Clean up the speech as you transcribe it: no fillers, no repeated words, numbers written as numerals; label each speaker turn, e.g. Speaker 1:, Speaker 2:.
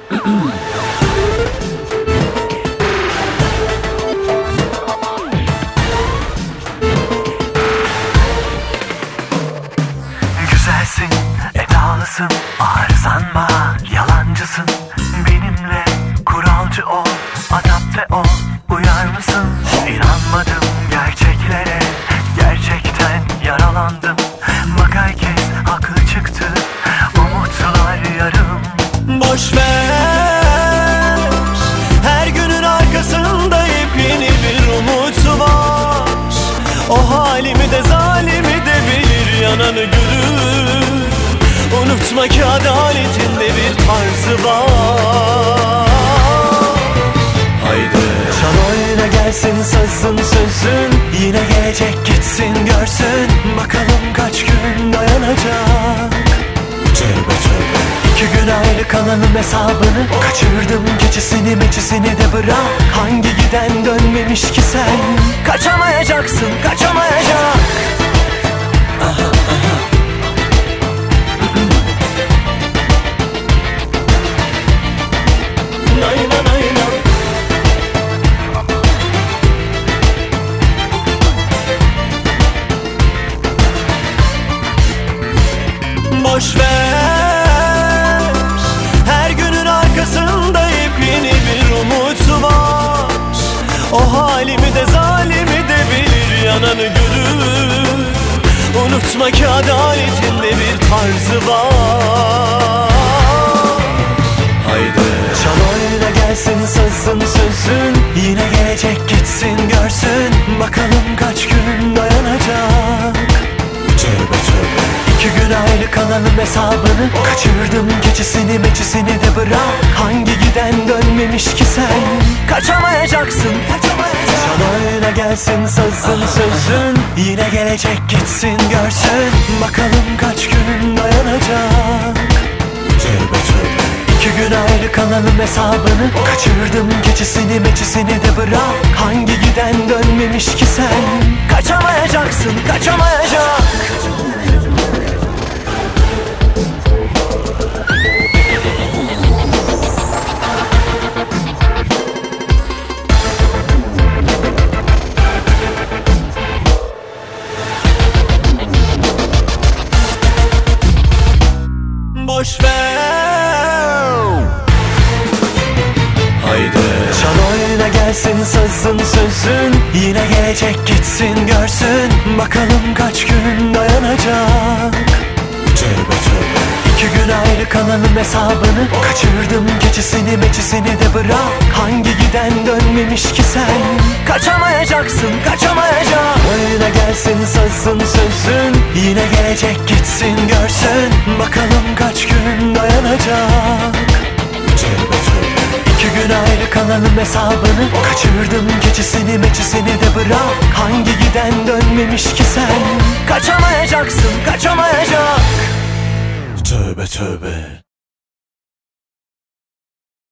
Speaker 1: Güzelsin, edalısın, arızanma, yalancısın. Benimle kuralcı ol, adapte ol, uyar mısın? İnanmadım gerçeklere, gerçekten yaralandım. Bak herkes haklı çıktı, umutlar yarım.
Speaker 2: Boş ver, her günün arkasında yepyeni bir umut var. O halimi de zalimi de bilir, yananı görür. Unutma ki adaletinde bir tarzı var. Haydi çal oyna gelsin sazın sözün, yine gelecek gitsin görsün. Bakalım kaç gün dayanacak. Tövbe tövbe. 2 gün ayrı kalanın hesabını, kaçırdım gecesini meçesini de bırak. Hangi giden dönmemiş ki sen? Kaçamayacaksın, kaçamayacak. Aha, aha. Nayna nayna. Boş ver, her günün arkasında yepyeni bir umut var. O halimi de zalimi de bilir, yananı görür. Unutma ki adaletinde bir tarzı var. Haydi çal oyna gelsin sazın sözün, yine gelecek gitsin görsün. Bakalım kaç gün dayanacak. Tövbe tövbe. 2 gün ayrı kalanın hesabını, kaçırdım gecesini meçesini de bırak. Hangi giden dönmemiş ki sen? Kaçamayacaksın, kaçamayacaksın. Çal oyna gelsin sazın sözün, yine gelecek gitsin görsün. Bakalım kaç gün dayanacak. Tövbe tövbe. 2 gün ayrı kalanın hesabını, kaçırdım gecesini meçesini de bırak. Hangi giden dönmemiş ki sen? Kaçamayacaksın, kaçamayacak. Boş ver. Haydi çal oyna gelsin sazın sözün, yine gelecek gitsin görsün. Bakalım kaç gün dayanacak. Tövbe tövbe. 2 gün ayrı kalanın hesabını, kaçırdım gecesini meçesini de bırak. Hangi giden dönmemiş ki sen? Kaçamayacaksın, kaçamayacak. Oyna gelsin sazın sözün, yine gelecek gitsin görsün. Bakalım kaç gün dayanacak. Tövbe tövbe. 2 gün ayrı kalanın hesabını, kaçırdım gecesini meçesini de bırak. Hangi giden dönmemiş ki sen? Kaçamayacaksın, kaçamayacak. Tövbe tövbe.